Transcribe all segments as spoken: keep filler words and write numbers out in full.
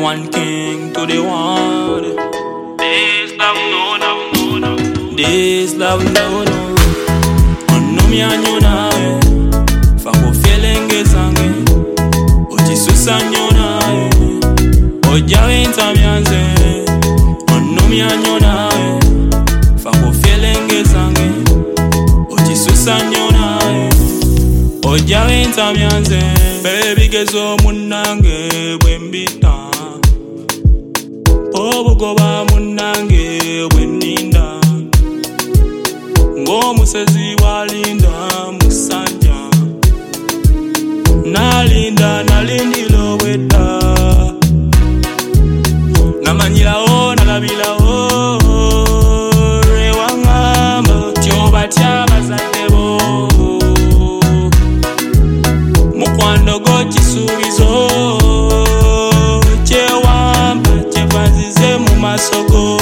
one king to the one. This love no no no no. This love no no. Onumi anyona e. Fako fielenge zange. Oji susa nyona e. Ojawe intamyanze. Onumi anyona e. Fako fielenge zange. Oji susa nyona e. Ojawe intamyanze. Baby gezo munange bwembita. Obugoba munange bweninda. Ngo musezi walinda musanja. Nalinda nalindilo weta. Namanyila o nalabila o. Rewangamba tyoba tyaba zatebo. Mukwano go chisubizo. Chewamba chevanzize mu masogo.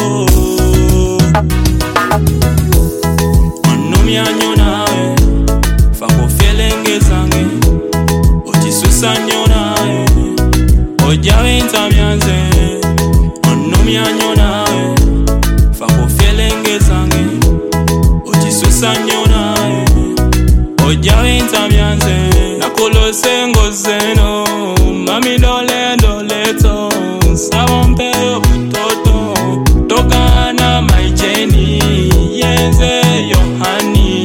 Onumi anyona e. Fako fielenge zange. Ojisusa nyona e. Ojawe intamyanze. Onumi anyona e. Fako fielenge zange. Ojisusa nyona e. Ojawe intamyanze. Nakolo sengo zeno. Mami dole dole to. Sabompe butoto. Tokana my Jenny. Yenze Yohani.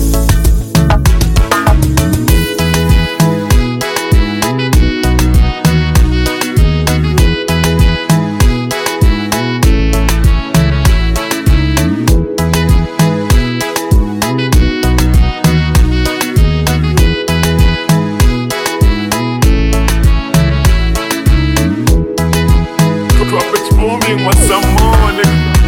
Moving with some money.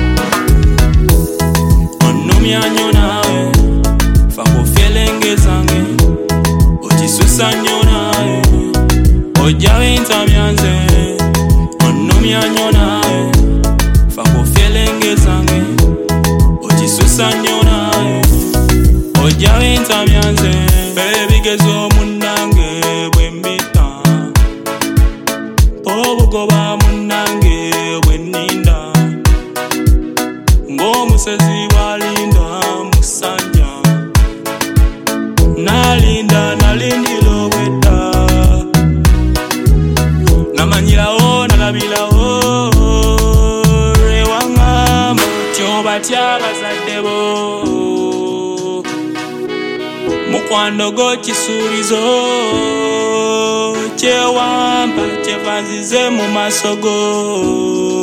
Onumi anyona e. Fako fielenge zange. Ojisusa nyona e. Ojawe intamyanze. Onumi anyona e. Fako fielenge zange. Ojisusa nyona e. Ojawe intamyanze. Baby gezo munange bwembita. Obugoba munange bweninda. Ngo musezi walinda musanja. Nalinda nalindilo weta. Namanyila o nalabila o. Rewangamba tyoba tyaba zatebo. Mukwano go chisubizo. Chewamba chevanzize mu masogo.